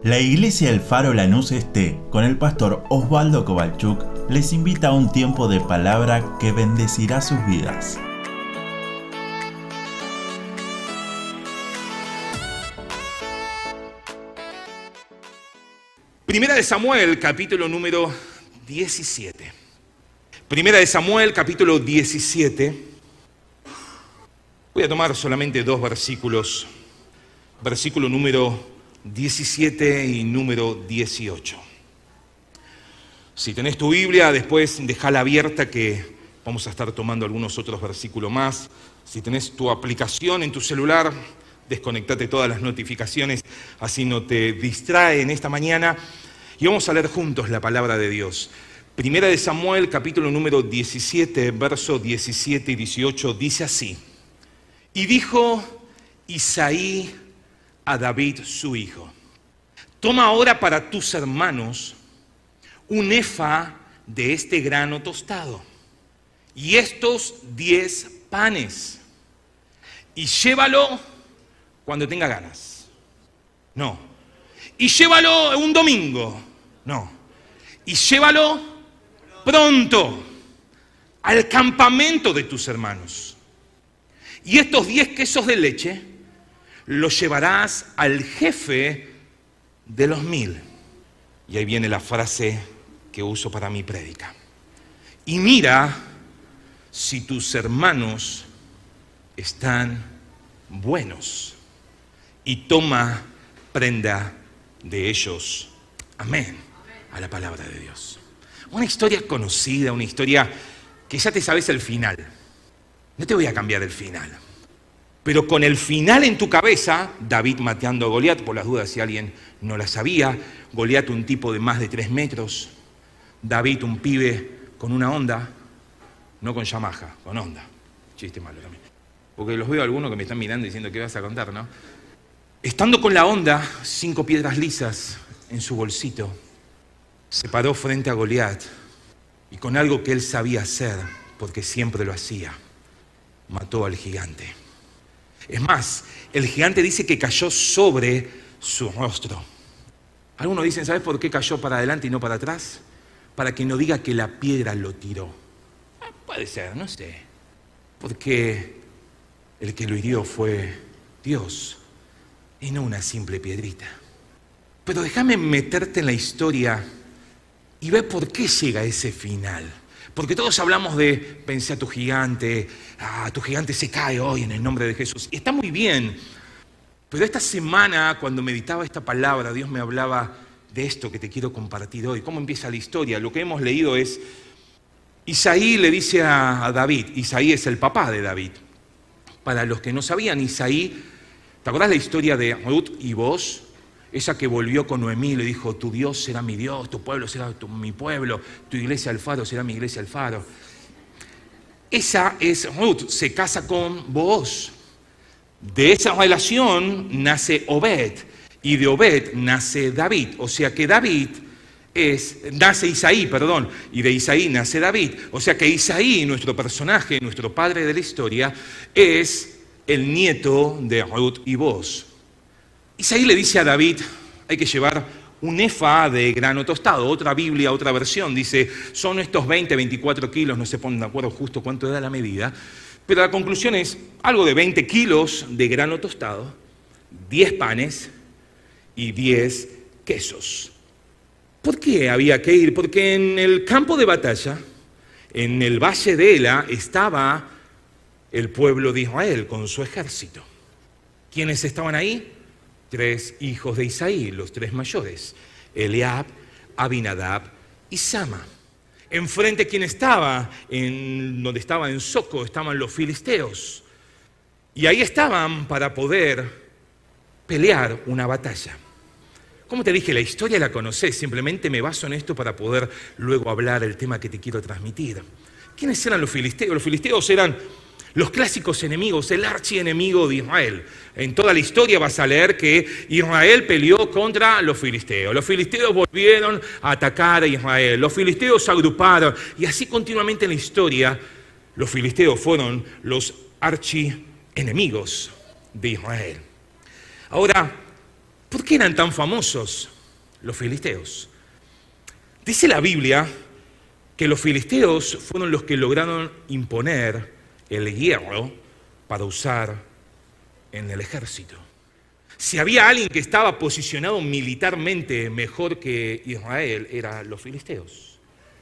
La Iglesia El Faro Lanús Este, con el pastor Osvaldo Kovalchuk, les invita a un tiempo de palabra que bendecirá sus vidas. Primera de Samuel, capítulo número 17. Primera de Samuel, capítulo 17. Voy a tomar solamente dos versículos. Versículo número 17 y número 18. Si tenés tu Biblia, después dejala abierta que vamos a estar tomando algunos otros versículos más. Si tenés tu aplicación en tu celular, desconectate todas las notificaciones, así no te distrae en esta mañana. Y vamos a leer juntos la palabra de Dios. Primera de Samuel, capítulo número 17, versos 17 y 18, dice así. Y dijo Isaí a David su hijo: toma ahora para tus hermanos un efa de este grano tostado y estos 10 panes y llévalo cuando tenga ganas. No. Y llévalo un domingo. No. Y llévalo pronto al campamento de tus hermanos. Y estos 10 quesos de leche los llevarás al jefe de los 1000. Y ahí viene la frase que uso para mi prédica. Y mira si tus hermanos están buenos y toma prenda de ellos. Amén. A la palabra de Dios. Una historia conocida, una historia que ya te sabes el final. No te voy a cambiar el final. Pero con el final en tu cabeza, David mateando a Goliat, por las dudas si alguien no la sabía, Goliat un tipo de más de 3 metros, David un pibe con una Honda, no con Yamaha, con Honda. Chiste malo también. Porque los veo a algunos que me están mirando diciendo qué vas a contar, ¿no? Estando con la Honda, 5 piedras lisas en su bolsito, se paró frente a Goliat y con algo que él sabía hacer, porque siempre lo hacía, mató al gigante. Es más, el gigante dice que cayó sobre su rostro. Algunos dicen, ¿sabes por qué cayó para adelante y no para atrás? Para que no diga que la piedra lo tiró. Puede ser, no sé. Porque el que lo hirió fue Dios y no una simple piedrita. Pero déjame meterte en la historia y ver por qué llega ese final. Porque todos hablamos de, pensé a tu gigante se cae hoy en el nombre de Jesús. Y está muy bien, pero esta semana cuando meditaba esta palabra, Dios me hablaba de esto que te quiero compartir hoy. ¿Cómo empieza la historia? Lo que hemos leído es, Isaí le dice a David, Isaí es el papá de David. Para los que no sabían, Isaí, ¿te acordás la historia de Ruth y Boaz? Esa que volvió con Noemí y le dijo, tu Dios será mi Dios, tu pueblo será mi pueblo, tu iglesia El Faro será mi iglesia El Faro. Esa es Ruth, se casa con Boaz. De esa relación nace Obed, y de Obed nace David. O sea que nace Isaí, y de Isaí nace David. O sea que Isaí, nuestro personaje, nuestro padre de la historia, es el nieto de Ruth y Boaz. Isaí le dice a David, hay que llevar un efa de grano tostado. Otra Biblia, otra versión, dice, son estos 20, 24 kilos, no se ponen de acuerdo justo cuánto da la medida, pero la conclusión es algo de 20 kilos de grano tostado, 10 panes y 10 quesos. ¿Por qué había que ir? Porque en el campo de batalla, en el valle de Ela, estaba el pueblo de Israel con su ejército. ¿Quiénes estaban ahí? 3 hijos de Isaí, los 3 mayores, Eliab, Abinadab y Sama. Enfrente, ¿quién estaba? Donde estaba en Soco, estaban los filisteos. Y ahí estaban para poder pelear una batalla. Como te dije, la historia la conocés, simplemente me baso en esto para poder luego hablar el tema que te quiero transmitir. ¿Quiénes eran los filisteos? Los filisteos eran los clásicos enemigos, el archienemigo de Israel. En toda la historia vas a leer que Israel peleó contra los filisteos. Los filisteos volvieron a atacar a Israel. Los filisteos se agruparon. Y así continuamente en la historia, los filisteos fueron los archienemigos de Israel. Ahora, ¿por qué eran tan famosos? los filisteos. Dice la Biblia que los filisteos fueron los que lograron imponer el hierro para usar en el ejército. Si había alguien que estaba posicionado militarmente mejor que Israel, eran los filisteos.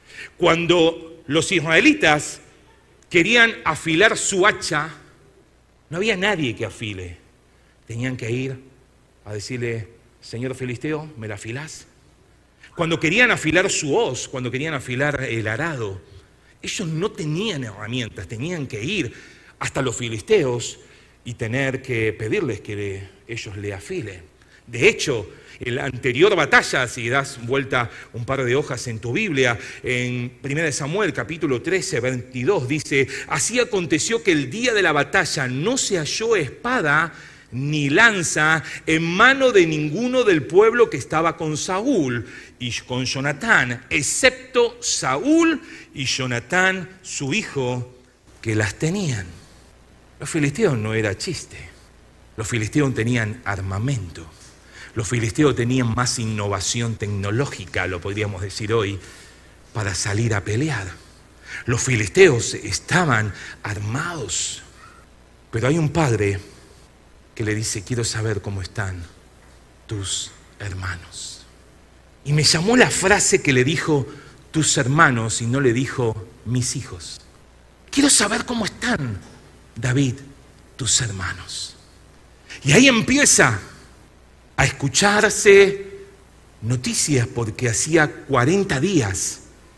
Cuando los israelitas querían afilar su hacha, no había nadie que afile. Tenían que ir a decirle: señor filisteo, ¿me la afilás? Cuando querían afilar su hoz, cuando querían afilar el arado, ellos no tenían herramientas, tenían que ir hasta los filisteos y tener que pedirles que ellos le afilen. De hecho, en la anterior batalla, si das vuelta un par de hojas en tu Biblia, en 1 Samuel capítulo 13, 22, dice: así aconteció que el día de la batalla no se halló espada ni lanza en mano de ninguno del pueblo que estaba con Saúl y con Jonatán, excepto Saúl y Jonatán, su hijo, que las tenían. Los filisteos no era chiste. Los filisteos tenían armamento. Los filisteos tenían más innovación tecnológica, lo podríamos decir hoy, para salir a pelear. Los filisteos estaban armados. Pero hay un padre que le dice: quiero saber cómo están tus hermanos. Y me llamó la frase que le dijo tus hermanos y no le dijo mis hijos. Quiero saber cómo están, David, tus hermanos. Y ahí empieza a escucharse noticias, porque hacía 40 días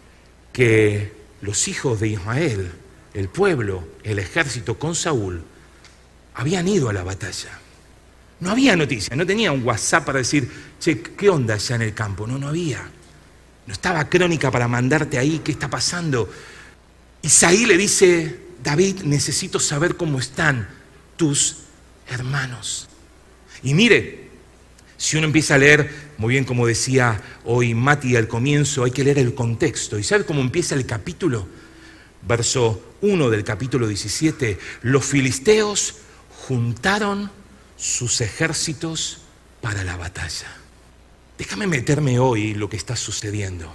que los hijos de Israel, el pueblo, el ejército con Saúl, habían ido a la batalla. No había noticias, no tenía un WhatsApp para decir: che, ¿qué onda allá en el campo? No había. No estaba crónica para mandarte ahí, ¿qué está pasando? Isaí le dice: David, necesito saber cómo están tus hermanos. Y mire, si uno empieza a leer, muy bien como decía hoy Mati al comienzo, hay que leer el contexto. ¿Y sabe cómo empieza el capítulo? Verso 1 del capítulo 17, los filisteos juntaron sus ejércitos para la batalla. Déjame meterme hoy en lo que está sucediendo.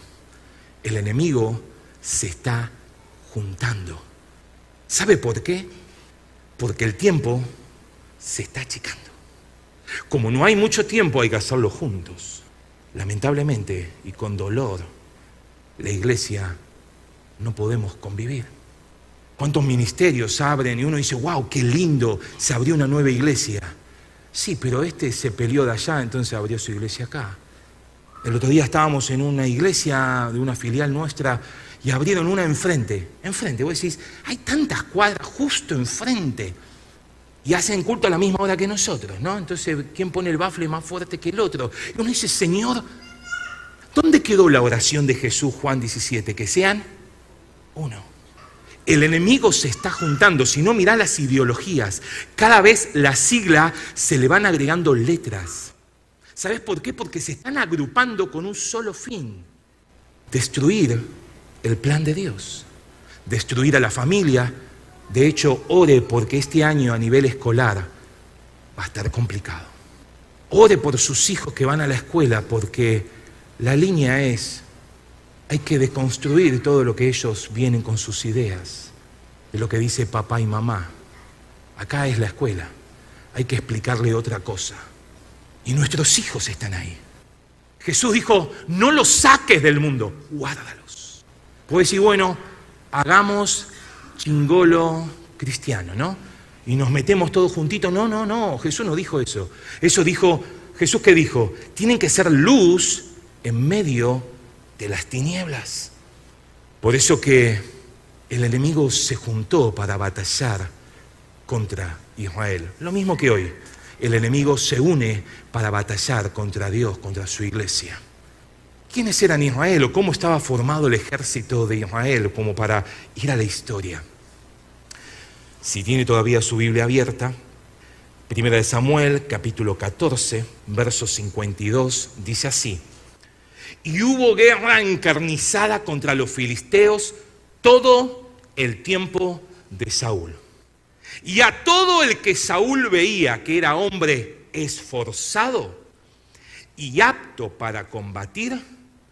El enemigo se está juntando. ¿Sabe por qué? Porque el tiempo se está achicando. Como no hay mucho tiempo, hay que hacerlo juntos. Lamentablemente y con dolor, la iglesia no podemos convivir. ¿Cuántos ministerios abren y uno dice: wow, qué lindo, se abrió una nueva iglesia? Sí, pero este se peleó de allá, entonces abrió su iglesia acá. El otro día estábamos en una iglesia de una filial nuestra y abrieron una enfrente. Vos decís: hay tantas cuadras justo enfrente. Y hacen culto a la misma hora que nosotros, ¿no? Entonces, ¿quién pone el bafle más fuerte que el otro? Y uno dice: Señor, ¿dónde quedó la oración de Jesús, Juan 17? Que sean uno. El enemigo se está juntando. Si no, mirá las ideologías. Cada vez la sigla se le van agregando letras. ¿Sabes por qué? Porque se están agrupando con un solo fin: destruir el plan de Dios, destruir a la familia. De hecho, ore porque este año a nivel escolar va a estar complicado. Ore por sus hijos que van a la escuela, porque la línea es: hay que deconstruir todo lo que ellos vienen con sus ideas, de lo que dice papá y mamá. Acá es la escuela, hay que explicarle otra cosa. Y nuestros hijos están ahí. Jesús dijo: no los saques del mundo, guárdalos. Puedes decir: bueno, hagamos chingolo cristiano, ¿no? Y nos metemos todos juntitos. No, Jesús no dijo eso. Eso dijo, ¿Jesús qué dijo? Tienen que ser luz en medio de las tinieblas. Por eso que el enemigo se juntó para batallar contra Israel. Lo mismo que hoy, el enemigo se une para batallar contra Dios, contra su iglesia. ¿Quiénes eran Israel o cómo estaba formado el ejército de Israel como para ir a la historia? Si tiene todavía su Biblia abierta, 1 Samuel, capítulo 14, verso 52, dice así: y hubo guerra encarnizada contra los filisteos todo el tiempo de Saúl. Y a todo el que Saúl veía que era hombre esforzado y apto para combatir,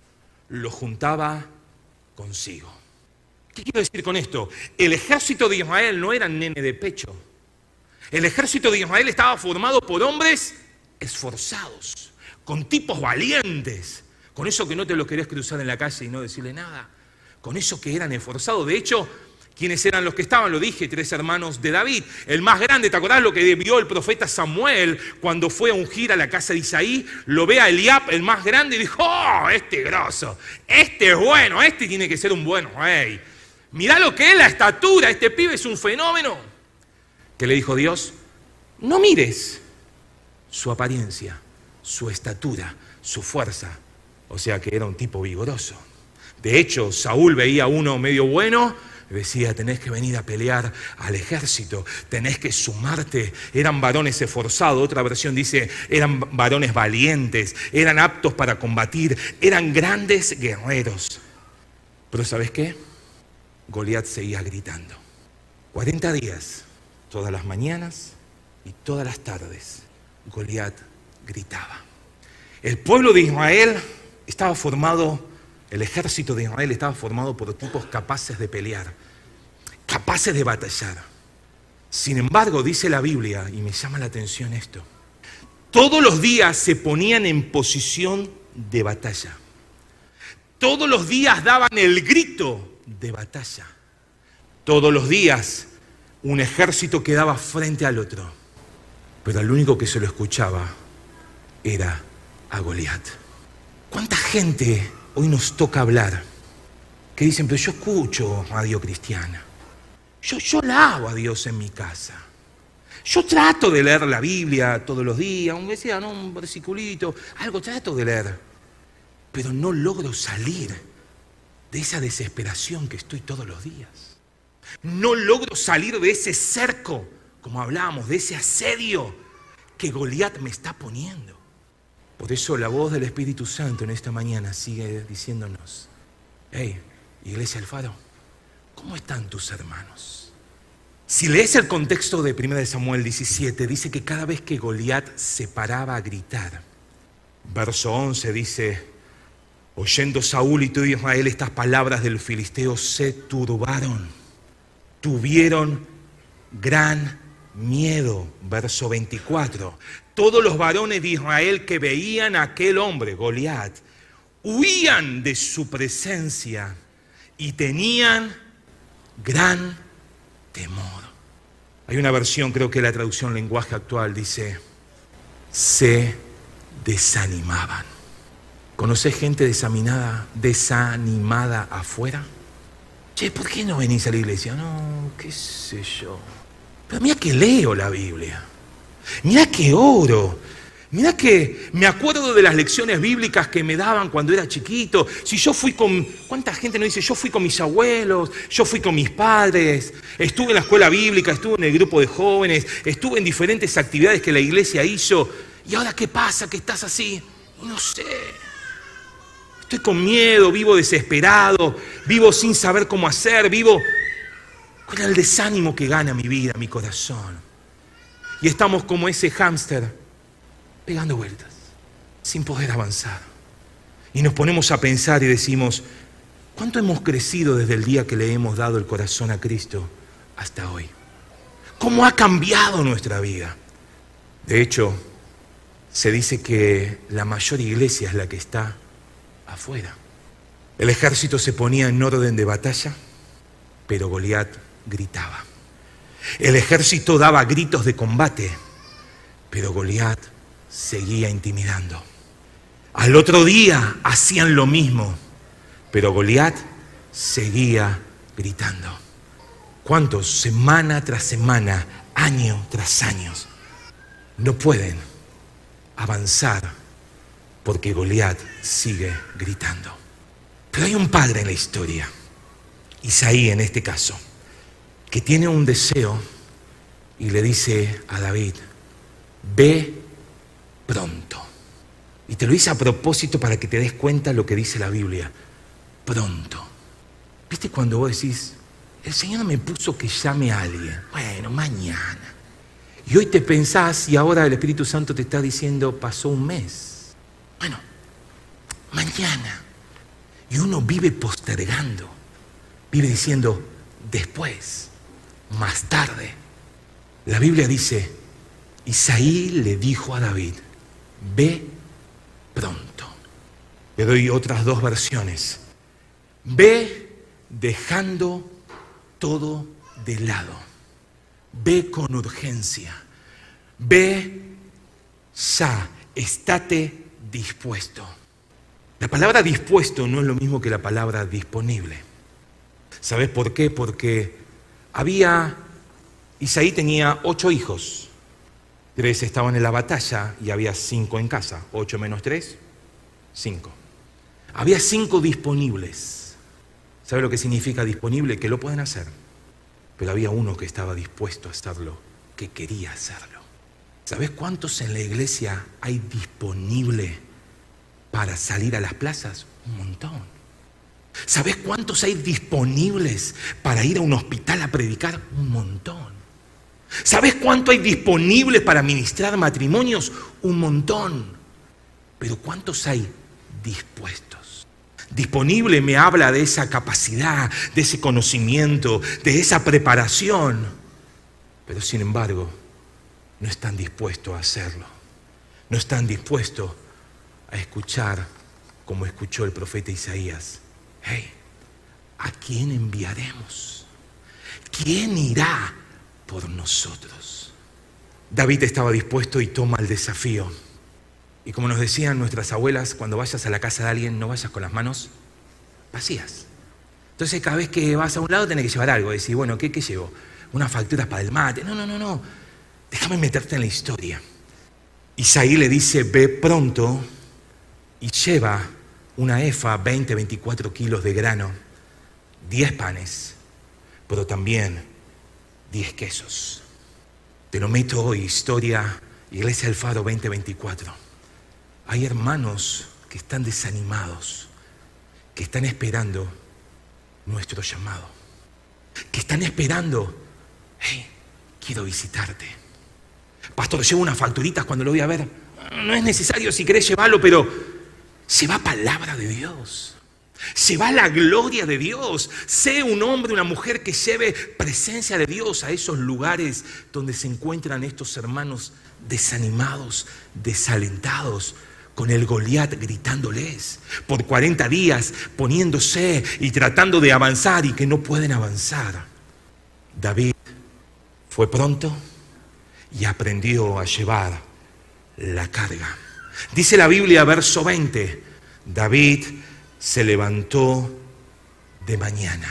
lo juntaba consigo. ¿Qué quiero decir con esto? El ejército de Israel no era nene de pecho. El ejército de Israel estaba formado por hombres esforzados, con tipos valientes, con eso que no te lo querés cruzar en la calle y no decirle nada, con eso que eran esforzados. De hecho, ¿quiénes eran los que estaban? Lo dije, 3 hermanos de David. El más grande, ¿te acordás lo que vio el profeta Samuel cuando fue a ungir a la casa de Isaí? Lo ve a Eliab, el más grande, y dijo, ¡oh, este grosso! Este es bueno, este tiene que ser un buen rey. Mirá lo que es la estatura, este pibe es un fenómeno. ¿Qué le dijo Dios? No mires su apariencia, su estatura, su fuerza. O sea que era un tipo vigoroso. De hecho, Saúl veía a uno medio bueno, decía, tenés que venir a pelear al ejército, tenés que sumarte. Eran varones esforzados, otra versión dice, eran varones valientes, eran aptos para combatir, eran grandes guerreros. Pero ¿sabes qué? Goliat seguía gritando. 40 días, todas las mañanas y todas las tardes, Goliat gritaba. El pueblo de Israel estaba formado, el ejército de Israel estaba formado por tipos capaces de pelear, capaces de batallar. Sin embargo, dice la Biblia, y me llama la atención esto, todos los días se ponían en posición de batalla. Todos los días daban el grito de batalla. Todos los días un ejército quedaba frente al otro, pero el único que se lo escuchaba era a Goliat. ¿Cuánta gente hoy nos toca hablar que dicen, pero yo escucho radio cristiana, yo la hago a Dios en mi casa, yo trato de leer la Biblia todos los días, aunque sea un versiculito, algo trato de leer, pero no logro salir de esa desesperación que estoy todos los días. No logro salir de ese cerco, como hablábamos, de ese asedio que Goliat me está poniendo. Por eso la voz del Espíritu Santo en esta mañana sigue diciéndonos, hey, Iglesia del Faro, ¿cómo están tus hermanos? Si lees el contexto de 1 Samuel 17, dice que cada vez que Goliat se paraba a gritar, verso 11 dice, oyendo Saúl y todo Israel estas palabras del filisteo, se turbaron, tuvieron gran miedo. Verso 24. Todos los varones de Israel que veían a aquel hombre, Goliat, huían de su presencia y tenían gran temor. Hay una versión, creo que la traducción lenguaje actual dice, se desanimaban. ¿Conocés gente desanimada afuera? Che, ¿por qué no venís a la iglesia? No, qué sé yo. Pero mira que leo la Biblia. Mira que oro. Mira que me acuerdo de las lecciones bíblicas que me daban cuando era chiquito. Si yo fui con... ¿Cuánta gente no dice? Yo fui con mis abuelos, yo fui con mis padres, estuve en la escuela bíblica, estuve en el grupo de jóvenes, estuve en diferentes actividades que la iglesia hizo. ¿Y ahora qué pasa? ¿Que estás así? No sé. Estoy con miedo, vivo desesperado, vivo sin saber cómo hacer, vivo con el desánimo que gana mi vida, mi corazón. Y estamos como ese hámster pegando vueltas, sin poder avanzar. Y nos ponemos a pensar y decimos, ¿cuánto hemos crecido desde el día que le hemos dado el corazón a Cristo hasta hoy? ¿Cómo ha cambiado nuestra vida? De hecho, se dice que la mayor iglesia es la que está afuera. El ejército se ponía en orden de batalla, pero Goliat gritaba. El ejército daba gritos de combate, pero Goliat seguía intimidando. Al otro día hacían lo mismo, pero Goliat seguía gritando. ¿Cuántos semana tras semana, año tras año, no pueden avanzar porque Goliat sigue gritando? Pero hay un padre en la historia, Isaí en este caso, que tiene un deseo y le dice a David, ve pronto. Y te lo dice a propósito para que te des cuenta lo que dice la Biblia. Pronto. ¿Viste cuando vos decís, el Señor me puso que llame a alguien? Bueno, mañana. Y hoy te pensás y ahora el Espíritu Santo te está diciendo, pasó un mes. Bueno, mañana. Y uno vive postergando, vive diciendo después, más tarde. La Biblia dice, Isaí le dijo a David, ve pronto. Le doy otras dos versiones. Ve dejando todo de lado. Ve con urgencia. Ve ya. Estate dispuesto. La palabra dispuesto no es lo mismo que la palabra disponible. ¿Sabes por qué? Porque Isaí tenía 8 hijos. 3 estaban en la batalla y había 5 en casa. 8 menos 3, 5. Había 5 disponibles. ¿Sabe lo que significa disponible? Que lo pueden hacer. Pero había uno que estaba dispuesto a hacerlo, que quería hacerlo. ¿Sabes cuántos en la iglesia hay disponible para salir a las plazas? Un montón. ¿Sabes cuántos hay disponibles para ir a un hospital a predicar? Un montón. ¿Sabes cuánto hay disponibles para ministrar matrimonios? Un montón. Pero ¿cuántos hay dispuestos? Disponible me habla de esa capacidad, de ese conocimiento, de esa preparación. Pero sin embargo, no están dispuestos a hacerlo. No están dispuestos a escuchar como escuchó el profeta Isaías. Hey, ¿a quién enviaremos? ¿Quién irá por nosotros? David estaba dispuesto y toma el desafío. Y como nos decían nuestras abuelas, cuando vayas a la casa de alguien, no vayas con las manos vacías. Entonces cada vez que vas a un lado tenés que llevar algo. Decir, bueno, ¿qué llevo? Unas facturas para el mate. No. Déjame meterte en la historia. Isaí le dice, ve pronto y lleva una efa, 24 kilos de grano, 10 panes, pero también 10 quesos. Te lo meto hoy, historia, Iglesia del Faro 2024. Hay hermanos que están desanimados, que están esperando nuestro llamado, que están esperando, hey, quiero visitarte. Pastor, llevo unas facturitas cuando lo voy a ver. No es necesario, si querés llevarlo, pero se va palabra de Dios. Se va la gloria de Dios. Sé un hombre, una mujer que lleve presencia de Dios a esos lugares donde se encuentran estos hermanos desanimados, desalentados, con el Goliat gritándoles por 40 días, poniéndose y tratando de avanzar y que no pueden avanzar. David fue pronto y aprendió a llevar la carga. Dice la Biblia, verso 20, David se levantó de mañana.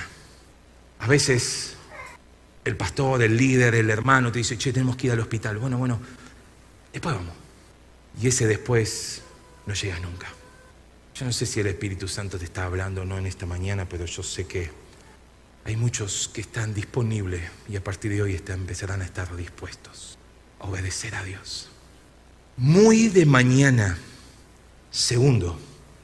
A veces el pastor, el líder, el hermano te dice, che, tenemos que ir al hospital. Bueno, después vamos. Y ese después no llega nunca. Yo no sé si el Espíritu Santo te está hablando o no en esta mañana, pero yo sé que hay muchos que están disponibles y a partir de hoy empezarán a estar dispuestos a obedecer a Dios. Muy de mañana. Segundo,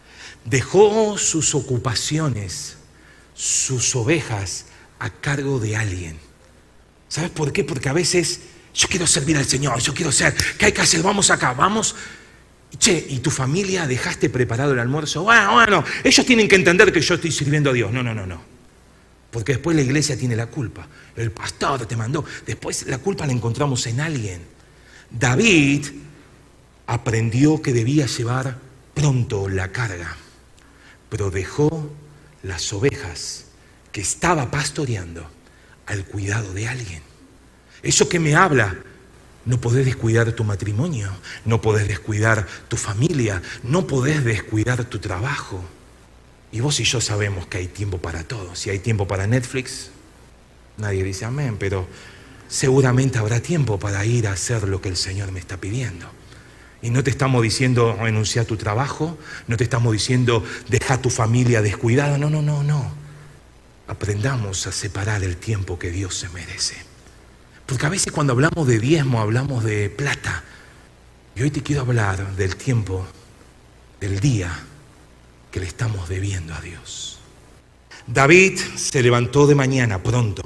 dejó sus ocupaciones, sus ovejas a cargo de alguien. ¿Sabes por qué? Porque a veces yo quiero servir al Señor, yo quiero ser, ¿qué hay que hacer? Vamos acá, vamos. Che, ¿y tu familia dejaste preparado el almuerzo? Bueno, ellos tienen que entender que yo estoy sirviendo a Dios. No. Porque después la iglesia tiene la culpa. El pastor te mandó. Después la culpa la encontramos en alguien. David aprendió que debía llevar pronto la carga, pero dejó las ovejas que estaba pastoreando al cuidado de alguien. Eso que me habla, no podés descuidar tu matrimonio, no podés descuidar tu familia, no podés descuidar tu trabajo. Y vos y yo sabemos que hay tiempo para todo. Si hay tiempo para Netflix, nadie dice amén, pero seguramente habrá tiempo para ir a hacer lo que el Señor me está pidiendo. Y no te estamos diciendo renuncia a tu trabajo, no te estamos diciendo deja a tu familia descuidada, no. Aprendamos a separar el tiempo que Dios se merece. Porque a veces cuando hablamos de diezmo hablamos de plata. Y hoy te quiero hablar del tiempo, del día que le estamos debiendo a Dios. David se levantó de mañana pronto,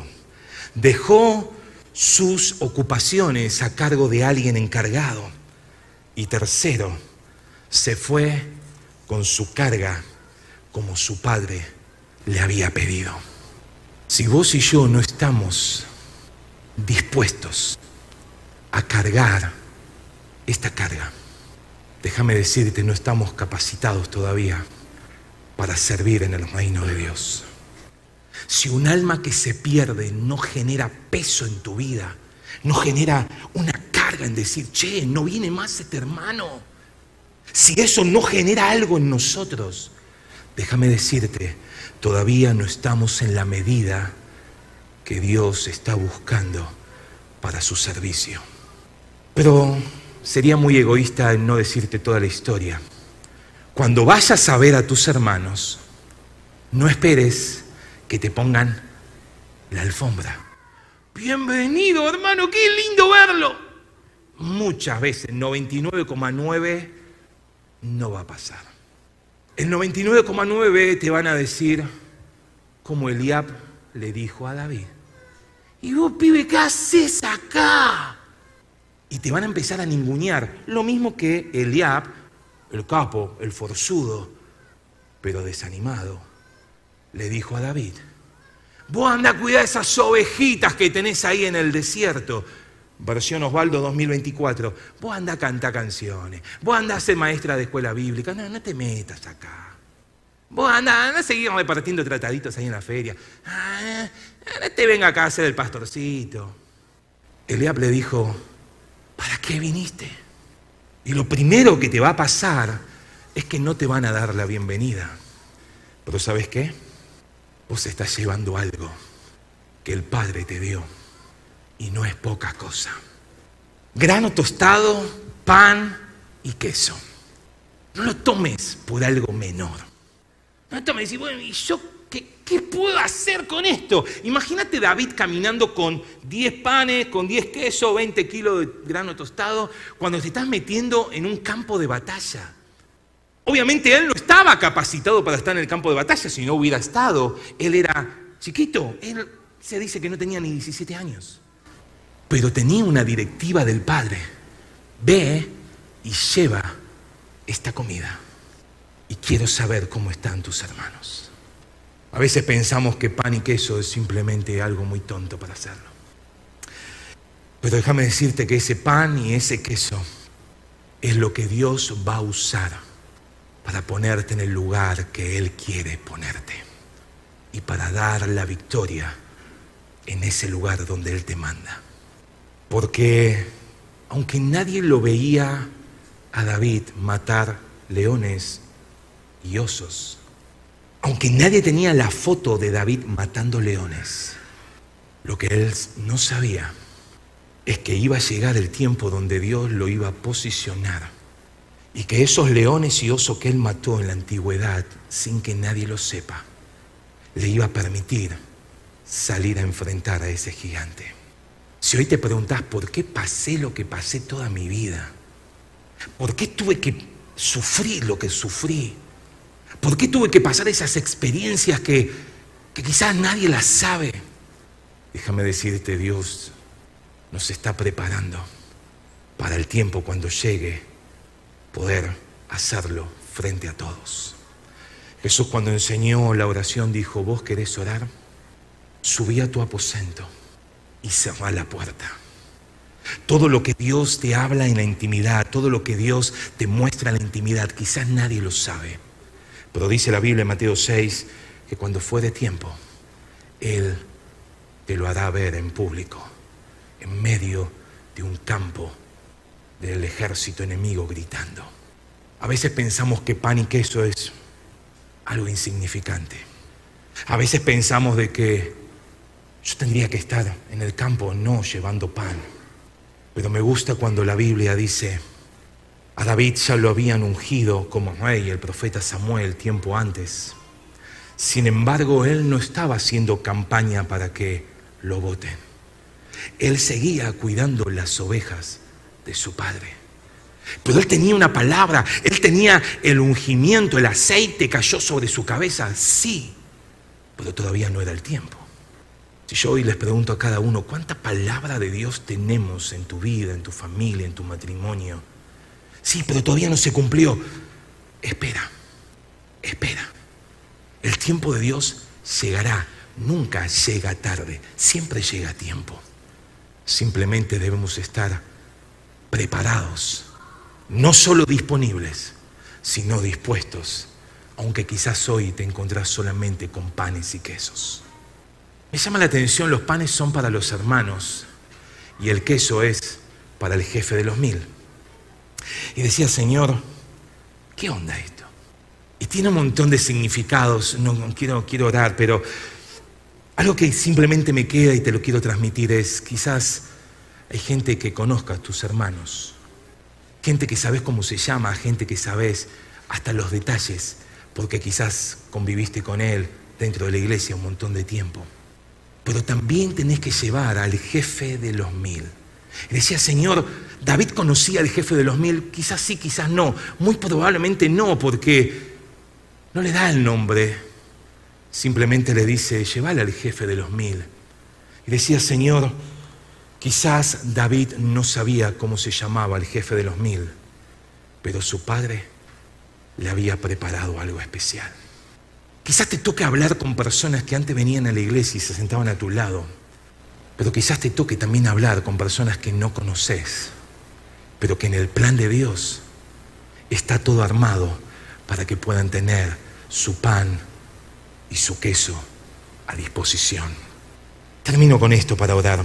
dejó sus ocupaciones a cargo de alguien encargado. Y tercero, se fue con su carga como su padre le había pedido. Si vos y yo no estamos dispuestos a cargar esta carga, déjame decirte, no estamos capacitados todavía para servir en el reino de Dios. Si un alma que se pierde no genera peso en tu vida, no genera una carga en decir, che, no viene más este hermano. Si eso no genera algo en nosotros, déjame decirte, todavía no estamos en la medida que Dios está buscando para su servicio. Pero sería muy egoísta en no decirte toda la historia. Cuando vayas a ver a tus hermanos, no esperes que te pongan la alfombra. Bienvenido, hermano, qué lindo verlo. Muchas veces, 99,9 no va a pasar. El 99,9 te van a decir como Eliab le dijo a David: ¿y vos, pibe, qué haces acá? Y te van a empezar a ningunear. Lo mismo que Eliab, el capo, el forzudo, pero desanimado, le dijo a David: vos andá a cuidar esas ovejitas que tenés ahí en el desierto. Versión Osvaldo 2024. Vos andá a cantar canciones. Vos andá a ser maestra de escuela bíblica. No te metas acá. Vos andá a seguir repartiendo trataditos ahí en la feria. No te venga acá a ser el pastorcito. Eliab le dijo: ¿para qué viniste? Y lo primero que te va a pasar es que no te van a dar la bienvenida. Pero ¿sabes qué? Vos estás llevando algo que el Padre te dio y no es poca cosa. Grano tostado, pan y queso. No lo tomes por algo menor. No tomes y decir, bueno, ¿y yo qué puedo hacer con esto? Imagínate David caminando con 10 panes, con 10 quesos, 20 kilos de grano tostado, cuando te estás metiendo en un campo de batalla. Obviamente él no estaba capacitado para estar en el campo de batalla, si no hubiera estado. Él era chiquito, él se dice que no tenía ni 17 años. Pero tenía una directiva del Padre: ve y lleva esta comida. Y quiero saber cómo están tus hermanos. A veces pensamos que pan y queso es simplemente algo muy tonto para hacerlo. Pero déjame decirte que ese pan y ese queso es lo que Dios va a usar para ponerte en el lugar que Él quiere ponerte y para dar la victoria en ese lugar donde Él te manda. Porque aunque nadie lo veía a David matar leones y osos, aunque nadie tenía la foto de David matando leones, lo que él no sabía es que iba a llegar el tiempo donde Dios lo iba a posicionar y que esos leones y osos que él mató en la antigüedad, sin que nadie lo sepa, le iba a permitir salir a enfrentar a ese gigante. Si hoy te preguntás por qué pasé lo que pasé toda mi vida, por qué tuve que sufrir lo que sufrí, por qué tuve que pasar esas experiencias que quizás nadie las sabe, déjame decirte, Dios nos está preparando para el tiempo cuando llegue poder hacerlo frente a todos. Jesús, cuando enseñó la oración, dijo: vos querés orar, subí a tu aposento y cerrá la puerta. Todo lo que Dios te habla en la intimidad, todo lo que Dios te muestra en la intimidad, quizás nadie lo sabe, pero dice la Biblia en Mateo 6 que cuando fuere tiempo, Él te lo hará ver en público, en medio de un campo del ejército enemigo gritando. A veces pensamos que pan y queso es algo insignificante. A veces pensamos de que yo tendría que estar en el campo, no llevando pan. Pero me gusta cuando la Biblia dice: a David ya lo habían ungido como rey el profeta Samuel tiempo antes. Sin embargo, él no estaba haciendo campaña para que lo voten. Él seguía cuidando las ovejas de su padre. Pero él tenía una palabra, él tenía el ungimiento, el aceite cayó sobre su cabeza, sí, pero todavía no era el tiempo. Si yo hoy les pregunto a cada uno: ¿cuánta palabra de Dios tenemos en tu vida, en tu familia, en tu matrimonio? Sí, pero todavía no se cumplió. Espera. El tiempo de Dios llegará. Nunca llega tarde, siempre llega a tiempo. Simplemente debemos estar preparados, no solo disponibles, sino dispuestos, aunque quizás hoy te encontrás solamente con panes y quesos. Me llama la atención, los panes son para los hermanos y el queso es para el jefe de los 1000. Y decía, Señor, ¿qué onda esto? Y tiene un montón de significados, no quiero orar, pero algo que simplemente me queda y te lo quiero transmitir es, quizás hay gente que conozca a tus hermanos, gente que sabes cómo se llama, gente que sabes hasta los detalles, porque quizás conviviste con él dentro de la iglesia un montón de tiempo. Pero también tenés que llevar al jefe de los 1000. Y decía, Señor, David conocía al jefe de los 1000, quizás sí, quizás no, muy probablemente no, porque no le da el nombre. Simplemente le dice, llévale al jefe de los 1000. Y decía, Señor, quizás David no sabía cómo se llamaba el jefe de los 1000, pero su padre le había preparado algo especial. Quizás te toque hablar con personas que antes venían a la iglesia y se sentaban a tu lado, pero quizás te toque también hablar con personas que no conoces, pero que en el plan de Dios está todo armado para que puedan tener su pan y su queso a disposición. Termino con esto para orar.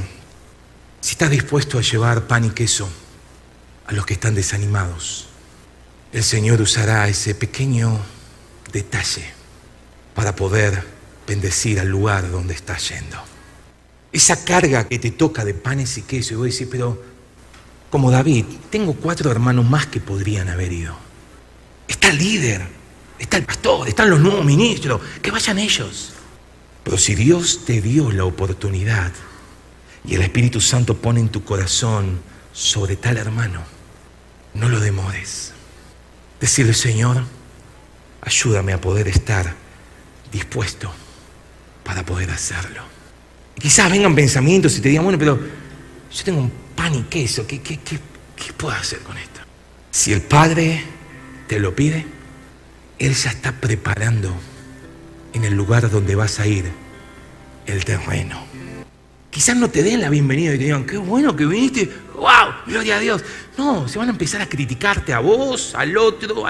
Si estás dispuesto a llevar pan y queso a los que están desanimados, el Señor usará ese pequeño detalle para poder bendecir al lugar donde estás yendo. Esa carga que te toca de panes y queso, y voy a decir, pero como David, tengo 4 hermanos más que podrían haber ido. Está el líder, está el pastor, están los nuevos ministros, que vayan ellos. Pero si Dios te dio la oportunidad y el Espíritu Santo pone en tu corazón sobre tal hermano, no lo demores. Decirle, Señor, ayúdame a poder estar dispuesto para poder hacerlo. Y quizás vengan pensamientos y te digan, bueno, pero yo tengo un pan y queso, ¿qué puedo hacer con esto? Si el Padre te lo pide, Él ya está preparando en el lugar donde vas a ir el terreno. Quizás no te den la bienvenida y te digan, qué bueno que viniste, wow, gloria a Dios. No, se van a empezar a criticarte a vos, al otro.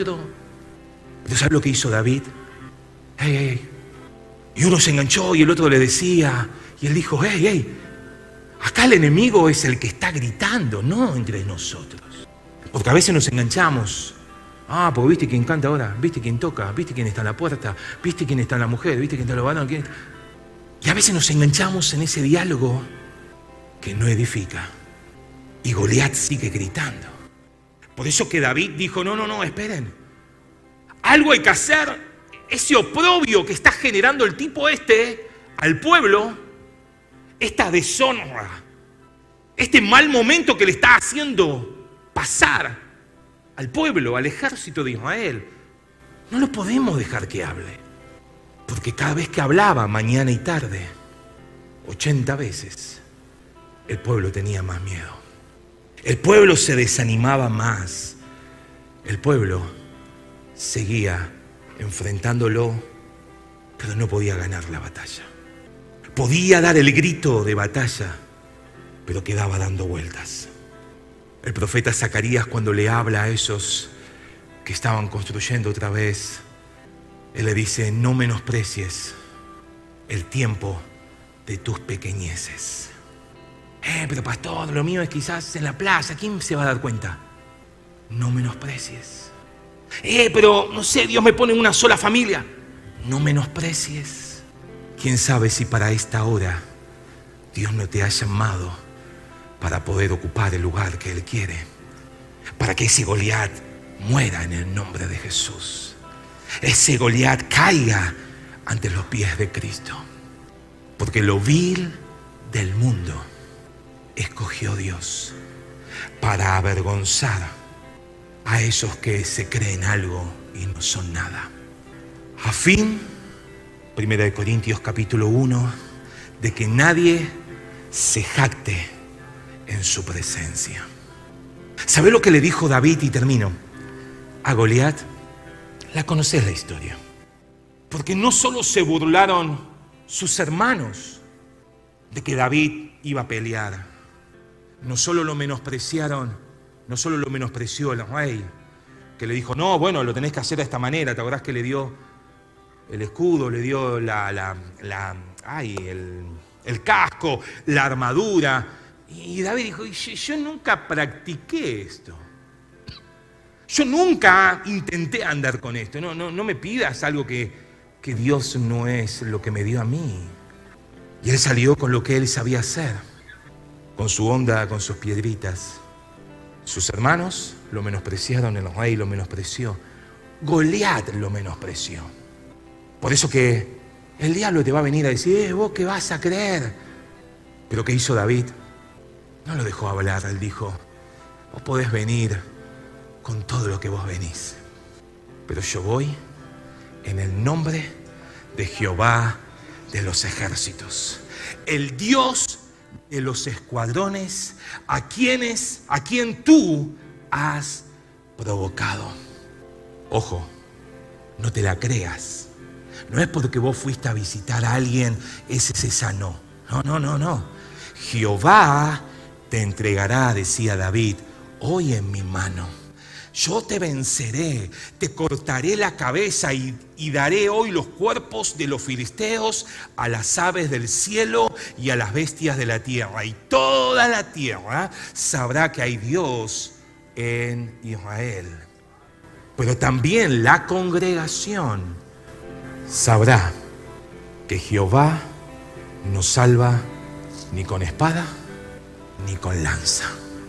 Pero ¿sabes lo que hizo David? Hey. Y uno se enganchó y el otro le decía, y él dijo, hey, acá el enemigo es el que está gritando, no entre nosotros. Porque a veces nos enganchamos. Porque viste quién canta ahora, viste quién toca, viste quién está en la puerta, viste quién está en la mujer, viste quién está en los varones. Y a veces nos enganchamos en ese diálogo que no edifica. Y Goliat sigue gritando. Por eso que David dijo, no, esperen. Algo hay que hacer. Ese oprobio que está generando el tipo al pueblo, esta deshonra, este mal momento que le está haciendo pasar al pueblo, al ejército de Israel, no lo podemos dejar que hable. Porque cada vez que hablaba, mañana y tarde, 80 veces, el pueblo tenía más miedo. El pueblo se desanimaba más. El pueblo seguía enfrentándolo, pero no podía ganar la batalla. Podía dar el grito de batalla, pero quedaba dando vueltas. El profeta Zacarías, cuando le habla a esos que estaban construyendo otra vez, él le dice, no menosprecies el tiempo de tus pequeñeces. Pero pastor, lo mío es quizás en la plaza, ¿quién se va a dar cuenta? No menosprecies. Pero no sé, Dios me pone en una sola familia. No menosprecies. ¿Quién sabe si para esta hora Dios no te ha llamado para poder ocupar el lugar que Él quiere? Para que ese Goliat muera en el nombre de Jesús. Ese Goliat caiga ante los pies de Cristo. Porque lo vil del mundo escogió Dios para avergonzar a esos que se creen algo y no son nada. A fin, 1 Corintios capítulo 1, de que nadie se jacte en su presencia. ¿Sabés lo que le dijo David? Y termino. A Goliat, la conocés la historia. Porque no solo se burlaron sus hermanos de que David iba a pelear, no solo lo menospreciaron, no solo lo menospreció el rey, que le dijo, no, bueno, lo tenés que hacer de esta manera. ¿Te acordás que le dio el escudo, le dio el casco, la armadura? Y David dijo, yo nunca practiqué esto. Yo nunca intenté andar con esto. No me pidas algo que Dios no es lo que me dio a mí. Y él salió con lo que él sabía hacer, con su onda, con sus piedritas. Sus hermanos lo menospreciaron, el rey lo menospreció. Goliat lo menospreció. Por eso que el diablo te va a venir a decir, ¿vos qué vas a creer? Pero ¿qué hizo David? No lo dejó hablar, él dijo, vos podés venir con todo lo que vos venís, pero yo voy en el nombre de Jehová de los ejércitos, el Dios de los escuadrones, a quien tú has provocado. Ojo, no te la creas. No es porque vos fuiste a visitar a alguien, ese se sanó. No. Jehová te entregará, decía David, hoy en mi mano. Yo te venceré, te cortaré la cabeza y daré hoy los cuerpos de los filisteos a las aves del cielo y a las bestias de la tierra. Y toda la tierra sabrá que hay Dios en Israel. Pero también la congregación sabrá que Jehová no salva ni con espada ni con lanza.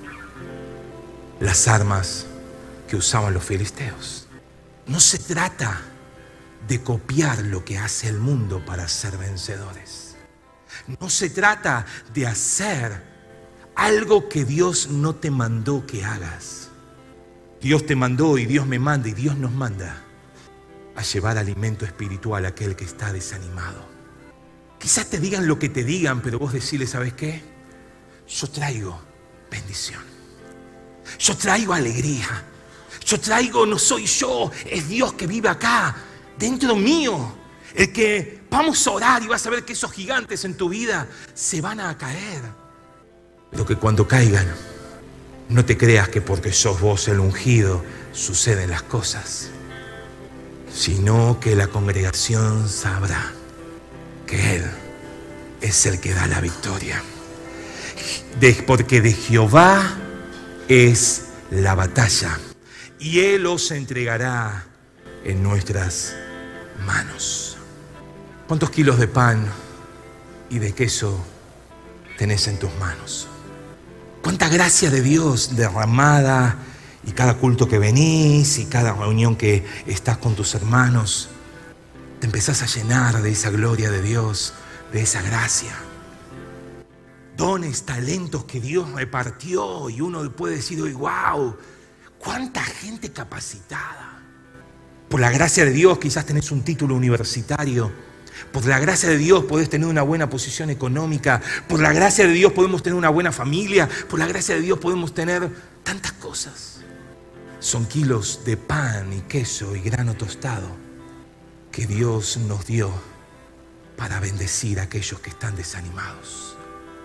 Las armas que usaban los filisteos. No se trata de copiar lo que hace el mundo para ser vencedores. No se trata de hacer algo que Dios no te mandó que hagas. Dios te mandó y Dios me manda y Dios nos manda a llevar alimento espiritual a aquel que está desanimado. Quizás te digan lo que te digan, pero vos decirle, ¿sabes qué? Yo traigo bendición. Yo traigo alegría. Yo traigo, no soy yo, es Dios que vive acá, dentro mío. El que vamos a orar y vas a ver que esos gigantes en tu vida se van a caer. Pero que cuando caigan, no te creas que porque sos vos el ungido suceden las cosas, sino que la congregación sabrá que Él es el que da la victoria. Porque de Jehová es la batalla y Él os entregará en nuestras manos. ¿Cuántos kilos de pan y de queso tenés en tus manos? ¿Cuánta gracia de Dios derramada? Y cada culto que venís y cada reunión que estás con tus hermanos, te empezás a llenar de esa gloria de Dios, de esa gracia. Dones, talentos que Dios repartió y uno puede decir hoy, wow, cuánta gente capacitada. Por la gracia de Dios quizás tenés un título universitario. Por la gracia de Dios podés tener una buena posición económica. Por la gracia de Dios podemos tener una buena familia. Por la gracia de Dios podemos tener tantas cosas. Son kilos de pan y queso y grano tostado que Dios nos dio para bendecir a aquellos que están desanimados.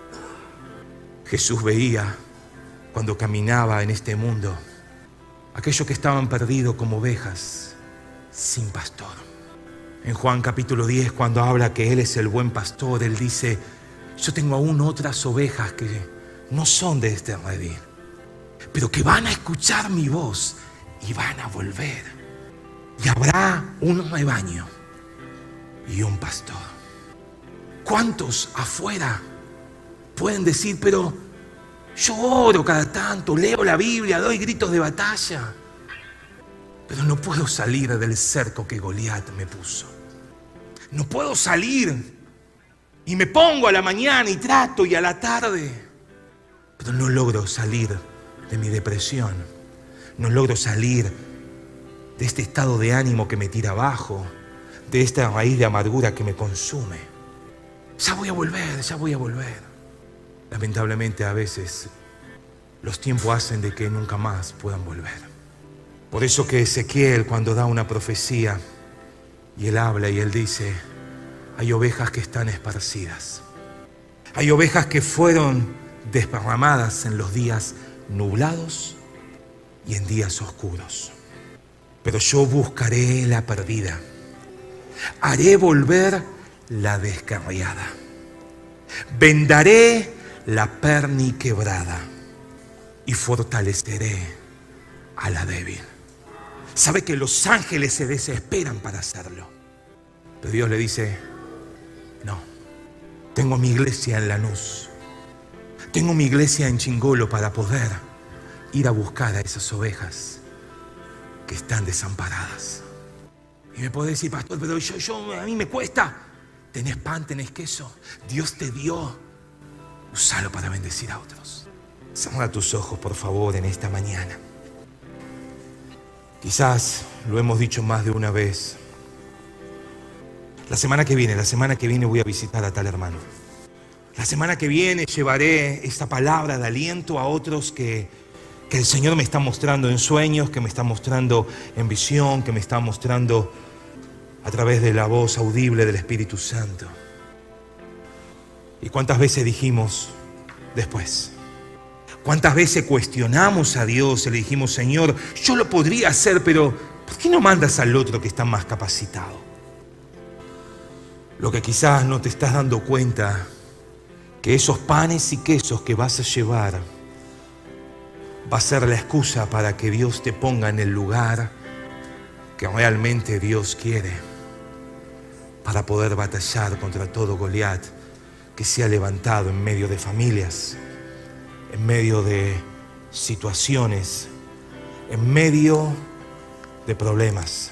Jesús veía cuando caminaba en este mundo aquellos que estaban perdidos como ovejas sin pastor. En Juan capítulo 10, cuando habla que Él es el buen pastor, Él dice, yo tengo aún otras ovejas que no son de este redil, pero que van a escuchar mi voz y van a volver. Y habrá un rebaño y un pastor. ¿Cuántos afuera pueden decir, pero yo oro cada tanto, leo la Biblia, doy gritos de batalla, pero no puedo salir del cerco que Goliat me puso? No puedo salir y me pongo a la mañana y trato y a la tarde, pero no logro salir de mi depresión, no logro salir de este estado de ánimo que me tira abajo, de esta raíz de amargura que me consume. Ya voy a volver. Lamentablemente a veces los tiempos hacen de que nunca más puedan volver. Por eso que Ezequiel, cuando da una profecía y él habla y él dice: hay ovejas que están esparcidas, hay ovejas que fueron desparramadas en los días nublados y en días oscuros. Pero yo buscaré la perdida, haré volver la descarriada, vendaré la perniquebrada y fortaleceré a la débil. Sabe que los ángeles se desesperan para hacerlo, pero Dios le dice: no, tengo mi iglesia en Lanús, tengo mi iglesia en Chingolo para poder ir a buscar a esas ovejas que están desamparadas. Y me puede decir: pastor, pero a mí me cuesta. Tenés pan, tenés queso, Dios te dio, úsalo para bendecir a otros. Cierra tus ojos, por favor, en esta mañana. Quizás lo hemos dicho más de una vez. La semana que viene voy a visitar a tal hermano. La semana que viene llevaré esta palabra de aliento a otros que el Señor me está mostrando en sueños, que me está mostrando en visión, que me está mostrando a través de la voz audible del Espíritu Santo. ¿Y cuántas veces dijimos después? ¿Cuántas veces cuestionamos a Dios y le dijimos: Señor, yo lo podría hacer, pero ¿por qué no mandas al otro que está más capacitado? Lo que quizás no te estás dando cuenta, que esos panes y quesos que vas a llevar va a ser la excusa para que Dios te ponga en el lugar que realmente Dios quiere, para poder batallar contra todo Goliat que se ha levantado en medio de familias, en medio de situaciones, en medio de problemas.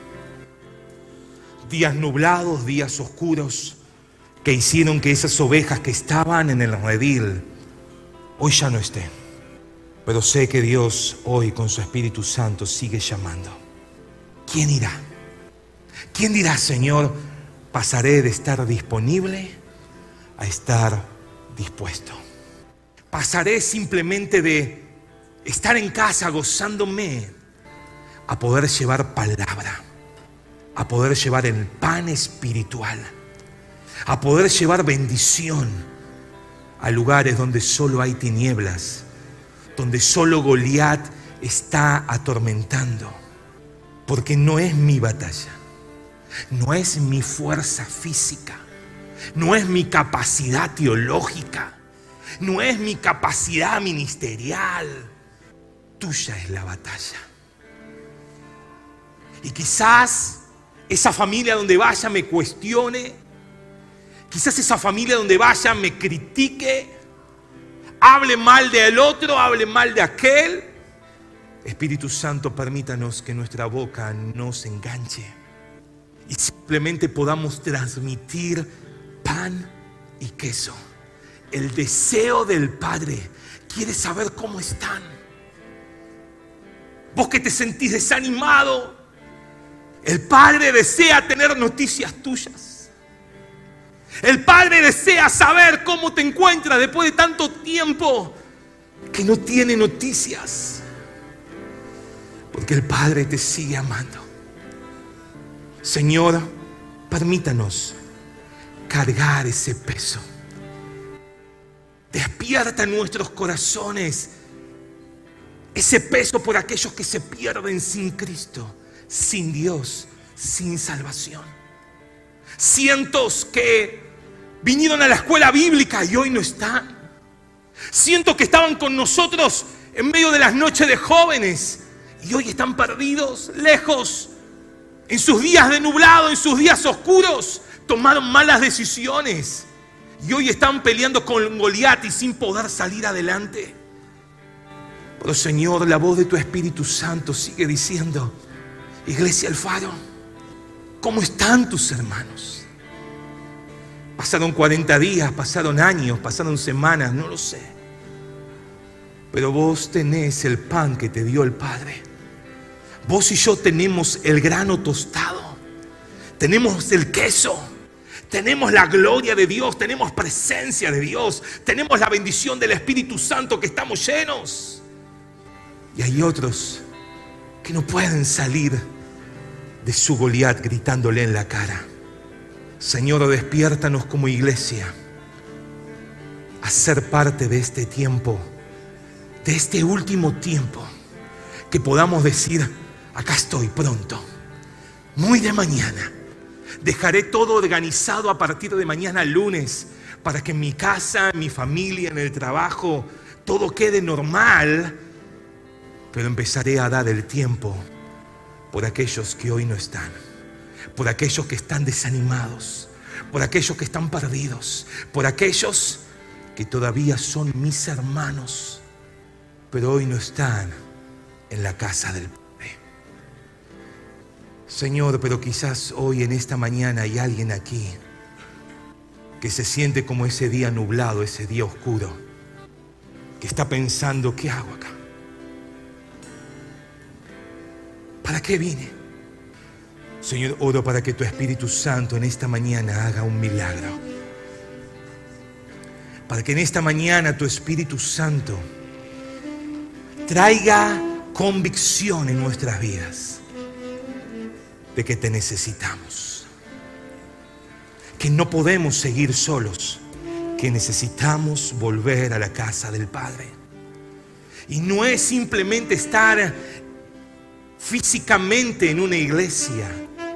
Días nublados, días oscuros, que hicieron que esas ovejas que estaban en el redil hoy ya no estén. Pero sé que Dios hoy con su Espíritu Santo sigue llamando. ¿Quién irá? ¿Quién dirá: Señor, pasaré de estar disponible a estar dispuesto? Pasaré simplemente de estar en casa gozándome a poder llevar palabra, a poder llevar el pan espiritual, a poder llevar bendición a lugares donde solo hay tinieblas, donde solo Goliat está atormentando. Porque no es mi batalla, no es mi fuerza física, no es mi capacidad teológica, no es mi capacidad ministerial. Tuya es la batalla. Y quizás esa familia donde vaya me cuestione, quizás esa familia donde vaya me critique, hable mal del otro, hable mal de aquel. Espíritu Santo, permítanos que nuestra boca no se enganche y simplemente podamos transmitir pan y queso. El deseo del Padre quiere saber cómo están. Vos que te sentís desanimado, el Padre desea tener noticias tuyas. El Padre desea saber cómo te encuentras después de tanto tiempo que no tiene noticias. Porque el Padre te sigue amando. Señor, permítanos cargar ese peso. Despierta en nuestros corazones ese peso por aquellos que se pierden sin Cristo, sin Dios, sin salvación. Cientos que vinieron a la escuela bíblica y hoy no están. Cientos que estaban con nosotros en medio de las noches de jóvenes y hoy están perdidos, lejos, en sus días de nublado, en sus días oscuros. Tomaron malas decisiones y hoy están peleando con Goliat y sin poder salir adelante. Pero Señor, la voz de tu Espíritu Santo sigue diciendo: Iglesia El Faro, ¿cómo están tus hermanos? Pasaron 40 días, pasaron años, pasaron semanas, no lo sé. Pero vos tenés el pan que te dio el Padre. Vos y yo tenemos el grano tostado, tenemos el queso, tenemos la gloria de Dios, tenemos presencia de Dios, tenemos la bendición del Espíritu Santo que estamos llenos. Y hay otros que no pueden salir de su Goliat gritándole en la cara. Señor, despiértanos como iglesia a ser parte de este tiempo, de este último tiempo, que podamos decir: acá estoy pronto, muy de mañana. Dejaré todo organizado a partir de mañana lunes, para que en mi casa, en mi familia, en el trabajo, todo quede normal. Pero empezaré a dar el tiempo por aquellos que hoy no están, por aquellos que están desanimados, por aquellos que están perdidos, por aquellos que todavía son mis hermanos, pero hoy no están en la casa del Padre. Señor, pero quizás hoy en esta mañana hay alguien aquí que se siente como ese día nublado, ese día oscuro, que está pensando: ¿qué hago acá? ¿Para qué vine? Señor, oro para que tu Espíritu Santo en esta mañana haga un milagro. Para que en esta mañana tu Espíritu Santo traiga convicción en nuestras vidas de que te necesitamos. Que no podemos seguir solos, que necesitamos volver a la casa del Padre. Y no es simplemente estar físicamente en una iglesia.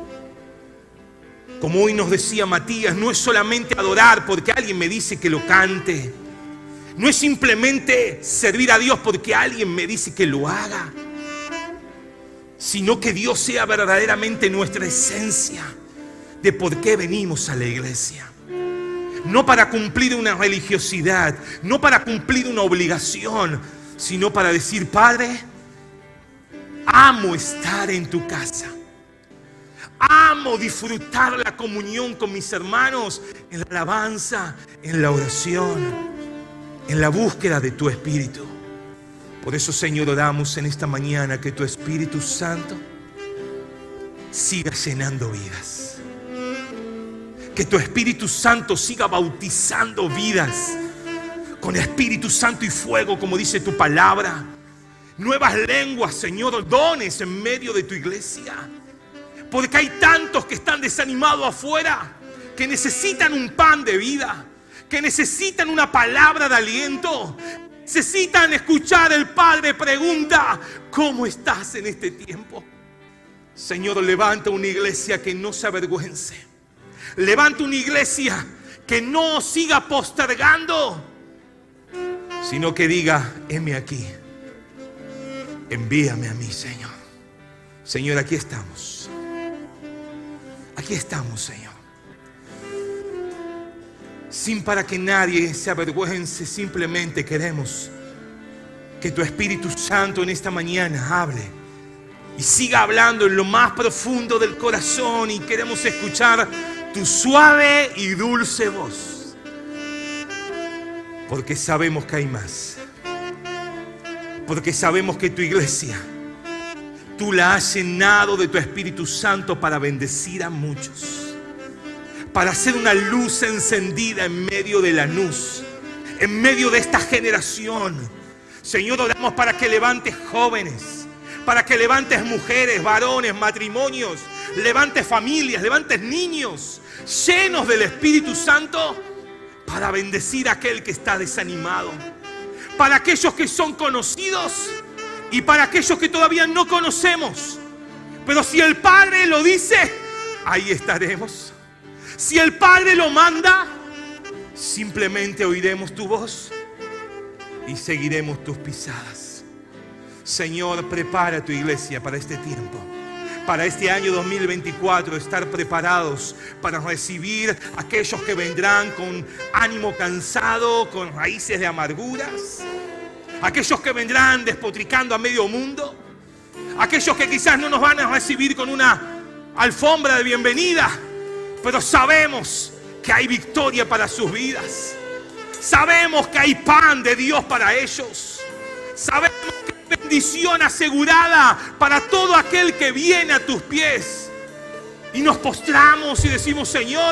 Como hoy nos decía Matías, no es solamente adorar porque alguien me dice que lo cante. No es simplemente servir a Dios porque alguien me dice que lo haga, sino que Dios sea verdaderamente nuestra esencia de por qué venimos a la iglesia. No para cumplir una religiosidad, no para cumplir una obligación, sino para decir: Padre, amo estar en tu casa. Amo disfrutar la comunión con mis hermanos en la alabanza, en la oración, en la búsqueda de tu Espíritu. Por eso, Señor, oramos en esta mañana que tu Espíritu Santo siga llenando vidas. Que tu Espíritu Santo siga bautizando vidas con Espíritu Santo y fuego, como dice tu palabra. Nuevas lenguas, Señor, dones en medio de tu iglesia. Porque hay tantos que están desanimados afuera, que necesitan un pan de vida, que necesitan una palabra de aliento, necesitan escuchar el Padre pregunta: ¿cómo estás en este tiempo? Señor, levanta una iglesia que no se avergüence. Levanta una iglesia que no siga postergando, sino que diga: heme aquí, envíame a mí, Señor. Señor, aquí estamos. Aquí estamos, Señor. Sin para que nadie se avergüence, simplemente queremos que tu Espíritu Santo en esta mañana hable y siga hablando en lo más profundo del corazón, y queremos escuchar tu suave y dulce voz, porque sabemos que hay más, porque sabemos que tu iglesia tú la has llenado de tu Espíritu Santo para bendecir a muchos, para hacer una luz encendida en medio de la luz, en medio de esta generación. Señor, oramos para que levantes jóvenes, para que levantes mujeres, varones, matrimonios, levantes familias, levantes niños llenos del Espíritu Santo para bendecir a aquel que está desanimado, para aquellos que son conocidos y para aquellos que todavía no conocemos. Pero si el Padre lo dice, ahí estaremos. Si el Padre lo manda, simplemente oiremos tu voz y seguiremos tus pisadas. Señor, prepara tu iglesia para este tiempo, para este año 2024, estar preparados para recibir a aquellos que vendrán con ánimo cansado, con raíces de amarguras, aquellos que vendrán despotricando a medio mundo, aquellos que quizás no nos van a recibir con una alfombra de bienvenida, pero sabemos que hay victoria para sus vidas. Sabemos que hay pan de Dios para ellos. Sabemos que hay bendición asegurada para todo aquel que viene a tus pies. Y nos postramos y decimos: Señor,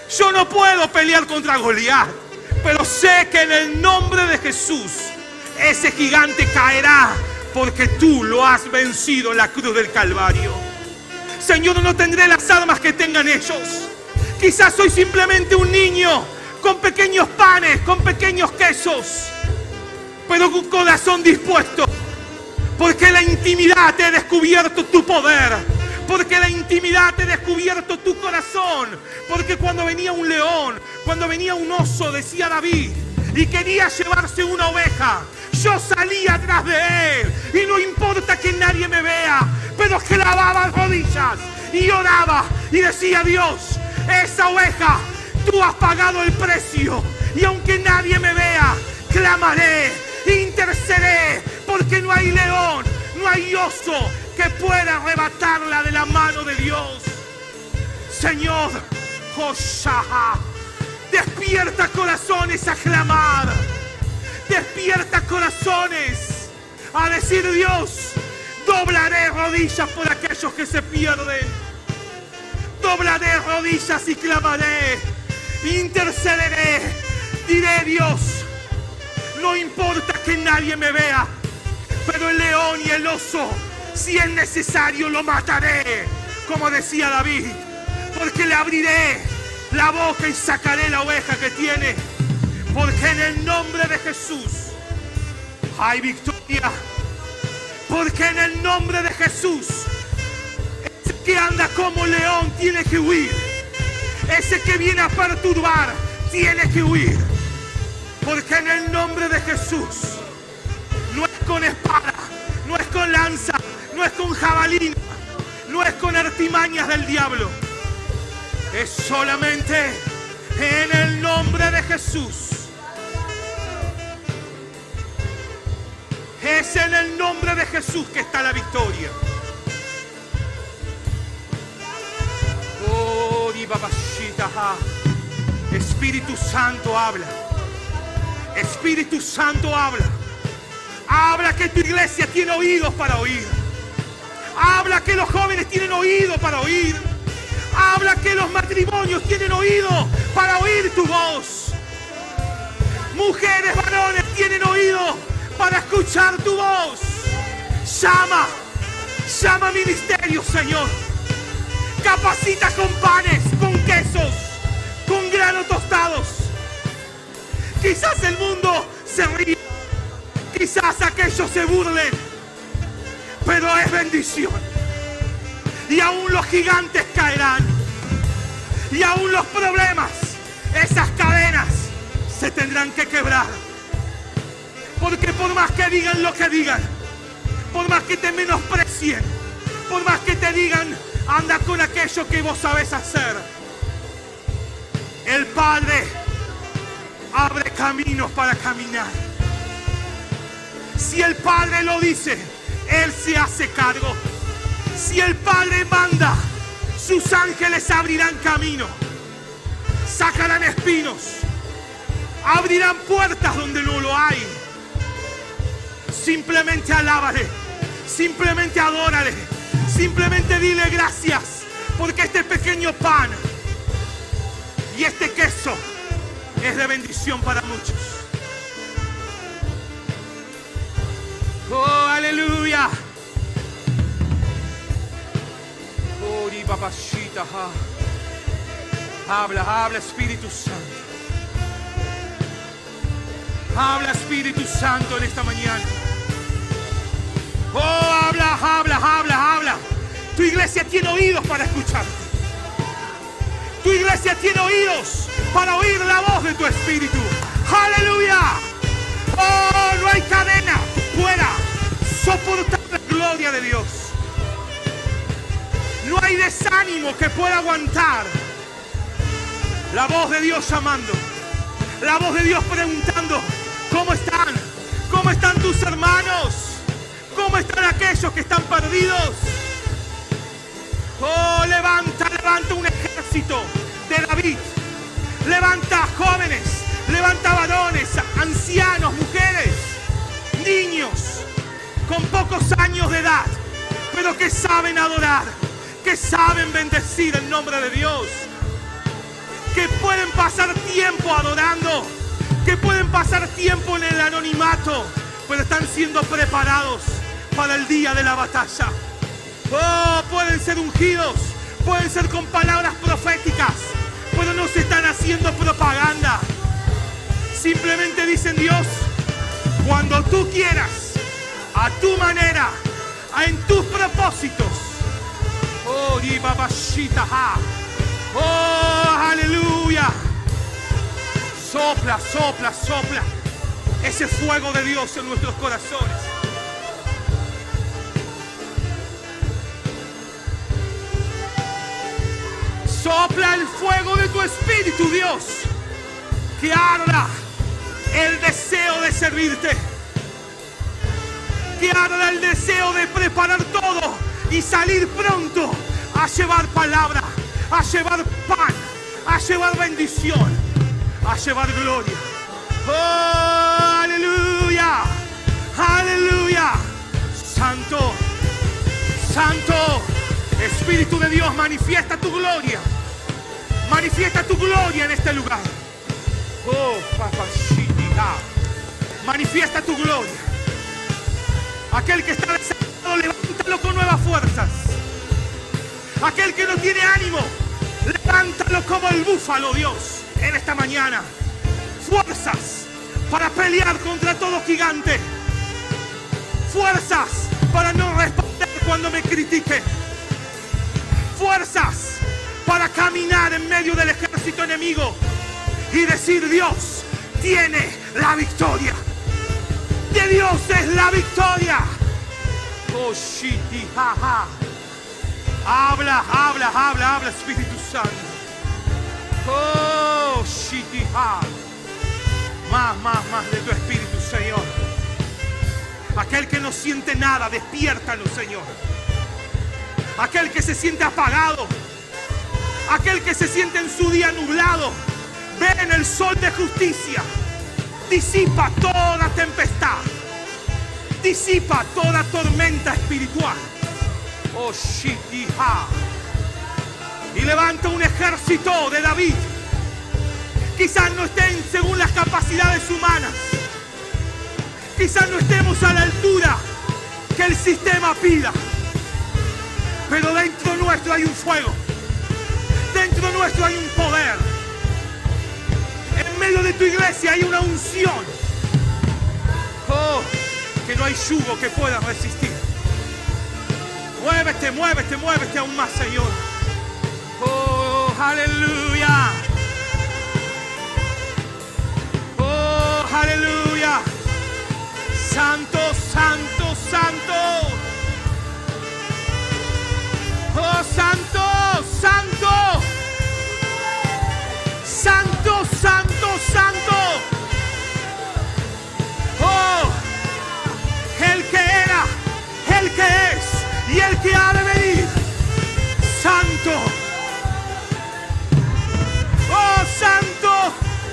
Yo no puedo pelear contra Goliat, pero sé que en el nombre de Jesús ese gigante caerá, porque tú lo has vencido en la cruz del Calvario. Señor, no tendré las armas que tengan ellos. Quizás soy simplemente un niño con pequeños panes, con pequeños quesos, pero con un corazón dispuesto, porque en la intimidad he descubierto tu poder, porque en la intimidad he descubierto tu corazón, porque cuando venía un león, cuando venía un oso, decía David, y quería llevarse una oveja, yo salía atrás de él, y no importa que nadie me vea, pero clavaba rodillas y oraba y decía: Dios, esa oveja, tú has pagado el precio, y aunque nadie me vea, clamaré, intercederé, porque no hay león, no hay oso que pueda arrebatarla de la mano de Dios. Señor, Hoshah, despierta corazones a clamar, despierta corazones a decir: Dios, doblaré rodillas por aquellos que se pierden, doblaré rodillas y clamaré, intercederé, diré: Dios, no importa que nadie me vea, pero el león y el oso, si es necesario, lo mataré, como decía David, porque le abriré la boca y sacaré la oveja que tiene, porque en el nombre de Jesús hay victoria, porque en el nombre de Jesús ese que anda como león tiene que huir, ese que viene a perturbar tiene que huir, porque en el nombre de Jesús no es con espada, no es con lanza, no es con jabalina, no es con artimañas del diablo, es solamente en el nombre de Jesús. Es en el nombre de Jesús que está la victoria. Oh, Espíritu Santo, habla. Espíritu Santo, habla. Habla que tu iglesia tiene oídos para oír. Habla que los jóvenes tienen oído para oír. Habla que los matrimonios tienen oído para oír tu voz. Mujeres, varones tienen oído para escuchar tu voz. Llama, llama ministerios, Señor. Capacita con panes, con quesos, con granos tostados. Quizás el mundo se ríe, quizás aquellos se burlen, pero es bendición. Y aún los gigantes caerán, y aún los problemas, esas cadenas se tendrán que quebrar. Porque por más que digan lo que digan, por más que te menosprecien, por más que te digan: anda con aquello que vos sabés hacer, el Padre abre caminos para caminar. Si el Padre lo dice, Él se hace cargo. Si el Padre manda, sus ángeles abrirán camino, sacarán espinos, abrirán puertas donde no lo hay. Simplemente alábale, simplemente adórale, simplemente dile gracias, porque este pequeño pan y este queso es de bendición para muchos. Oh, aleluya. Oh, papachita. Habla, habla, Espíritu Santo. Habla, Espíritu Santo, en esta mañana. Oh, habla, habla, habla, habla. Tu iglesia tiene oídos para escucharte. Tu iglesia tiene oídos para oír la voz de tu Espíritu. ¡Aleluya! Oh, no hay cadena que pueda soportar la gloria de Dios. No hay desánimo que pueda aguantar la voz de Dios llamando. La voz de Dios preguntando: ¿cómo están? ¿Cómo están tus hermanos? ¿Cómo están aquellos que están perdidos? Oh, levanta, levanta un ejército de David. Levanta jóvenes, levanta varones, ancianos, mujeres, niños con pocos años de edad, pero que saben adorar, que saben bendecir el nombre de Dios. que pueden pasar tiempo adorando, que pueden pasar tiempo en el anonimato, pero están siendo preparados para el día de la batalla. Oh, pueden ser ungidos, pueden ser con palabras proféticas, pero no se están haciendo propaganda. Simplemente dicen: Dios, cuando tú quieras, a tu manera, en tus propósitos. Oh, oh, aleluya. Sopla, sopla, sopla ese fuego de Dios en nuestros corazones. Sopla el fuego de tu espíritu, Dios, que arda el deseo de servirte, que arda el deseo de preparar todo y salir pronto a llevar palabra, a llevar pan, a llevar bendición, a llevar gloria. Oh, aleluya, aleluya. Santo, santo, Espíritu de Dios, manifiesta tu gloria. Manifiesta tu gloria en este lugar. Oh, papachita. Manifiesta tu gloria. Aquel que está desanimado, levántalo con nuevas fuerzas. Aquel que no tiene ánimo, levántalo como el búfalo, Dios, en esta mañana. Fuerzas para pelear contra todo gigante. Fuerzas para no responder cuando me critiquen. Fuerzas para caminar en medio del ejército enemigo y decir: Dios tiene la victoria. De Dios es la victoria. Oh, shiti, ha, ha. Habla, habla, habla, habla, Espíritu Santo. Oh, shiti, ha. Más de tu Espíritu, Señor. Aquel que no siente nada, despiértalo, Señor. Aquel que se siente apagado, aquel que se siente en su día nublado, ven el sol de justicia. Disipa toda tempestad, disipa toda tormenta espiritual. Oh, shitiha. Y levanta un ejército de David. Quizás no estén según las capacidades humanas, quizás no estemos a la altura que el sistema pida, pero dentro nuestro hay un fuego, dentro nuestro hay un poder. En medio de tu iglesia hay una unción. Oh, que no hay yugo que pueda resistir. Muévete, muévete, muévete aún más, Señor. Oh, aleluya. Oh, aleluya. Santo, santo, santo. Oh, santo, santo. Santo, santo, santo. Oh, el que era, el que es y el que ha de venir. Santo. Oh, santo.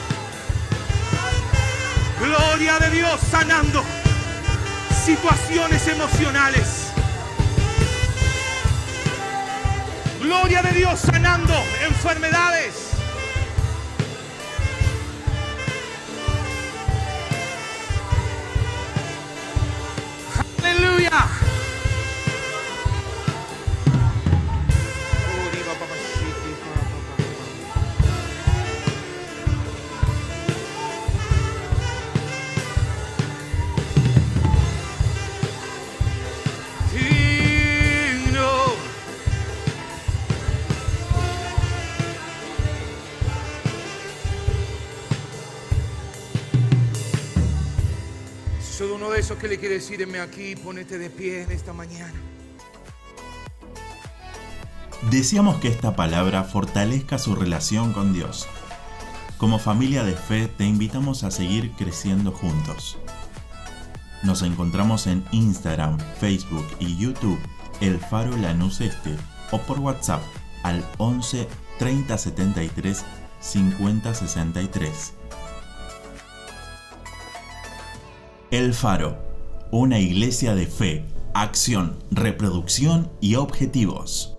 Gloria de Dios sanando situaciones emocionales. Gloria de Dios sanando enfermedades. Aleluya. Uno de esos que le quiere decir: heme aquí, ponete de pie en esta mañana. Deseamos que esta palabra fortalezca su relación con Dios. Como familia de fe te invitamos a seguir creciendo juntos. Nos encontramos en Instagram, Facebook y YouTube, El Faro Lanús Este, o por WhatsApp al 11 30 73 50 63. El Faro, una iglesia de fe, acción, reproducción y objetivos.